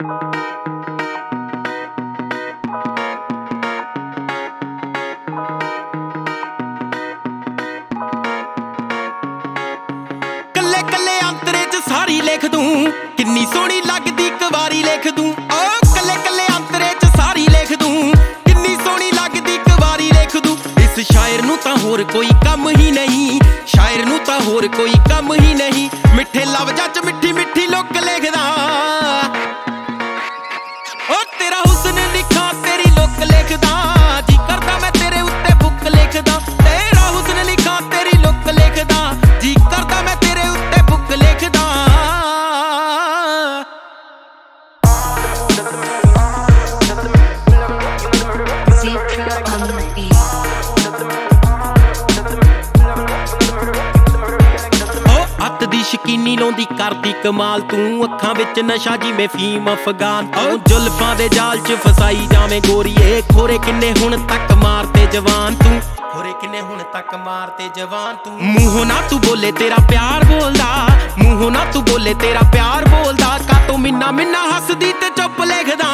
ਕੱਲੇ ਕੱਲੇ ਅੰਤਰੇ ਚ ਸਾਰੀ ਲਿਖ ਦੂੰ, ਕਿੰਨੀ ਸੋਹਣੀ ਲੱਗਦੀ ਇੱਕ ਵਾਰੀ ਲਿਖ ਦੂੰ। ਓ ਕੱਲੇ ਕੱਲੇ ਅੰਤਰੇ ਚ ਸਾਰੀ ਲਿਖ ਦੂੰ, ਕਿੰਨੀ ਸੋਹਣੀ ਲੱਗਦੀ ਇੱਕ ਵਾਰੀ ਲਿਖ ਦੂੰ। ਇਸ ਸ਼ਾਇਰ ਨੂੰ ਤਾਂ ਹੋਰ ਕੋਈ ਕੰਮ ਹੀ ਨਹੀਂ, ਸ਼ਾਇਰ ਨੂੰ ਤਾਂ ਹੋਰ ਕੋਈ ਕੰਮ ਹੀ ਨਹੀਂ। ਮਿੱਠੇ ਲਫ਼ਜ਼ਾਂ ਚ ਮਿੱਠੀ ਮਿੱਠੀ ਲੁੱਕ ਲਿਖਦਾ, ਓ ਤੇਰਾ ਹੁਸਨ ਲਿਖਾਂ ਤੇਰੀ ਲੁੱਕ ਲਿਖਦਾ। ਜੀ ਕਰਦਾ ਮੈਂ ਤੇਰੇ ਉੱਤੇ ਬੁੱਕ ਲਿਖਦਾ, ਤੇਰਾ ਹੁਸਨ ਲਿਖਾਂ ਤੇਰੀ ਲੁੱਕ ਲਿਖਦਾ। ਜੀ ਕਰਦਾ ਮੈਂ ਤੇਰੇ ਉੱਤੇ ਬੁੱਕ ਲਿਖਦਾ। ਅੱਤ ਦੀ ਸ਼ਕੀਨੀ ਲਾਉਂਦੀ ਕਰਦੀ ਕਮਾਲ ਤੂੰ, ਅੱਖਾਂ ਵਿੱਚ ਨਸ਼ਾ ਜਿਵੇਂ ਫੀਮ ਅਫਗਾਨ ਤੋਂ। ਜ਼ੁਲਫਾਂ ਦੇ ਜਾਲ ਚ ਫਸਾਈ ਜਾਵੇਂ ਗੋਰੀਏ, ਖੋਰੇ ਕਿੰਨੇ ਹੁਣ ਤੱਕ ਮਾਰਤੇ ਜਵਾਨ ਤੂੰ, ਖੋਰੇ ਕਿੰਨੇ ਹੁਣ ਤੱਕ ਮਾਰਤੇ ਜਵਾਨ ਤੂੰ। ਮੂੰਹੋਂ ਨਾ ਤੂੰ ਬੋਲੇ ਤੇਰਾ ਪਿਆਰ ਬੋਲਦਾ, ਮੂੰਹੋਂ ਨਾ ਤੂੰ ਬੋਲੇ ਤੇਰਾ ਪਿਆਰ ਬੋਲਦਾ। ਕਾਤੋਂ ਮਿੰਨਾ ਮਿੰਨਾ ਹੱਸਦੀ ਤੇ ਚੁੱਪ ਲਿਖਦਾ,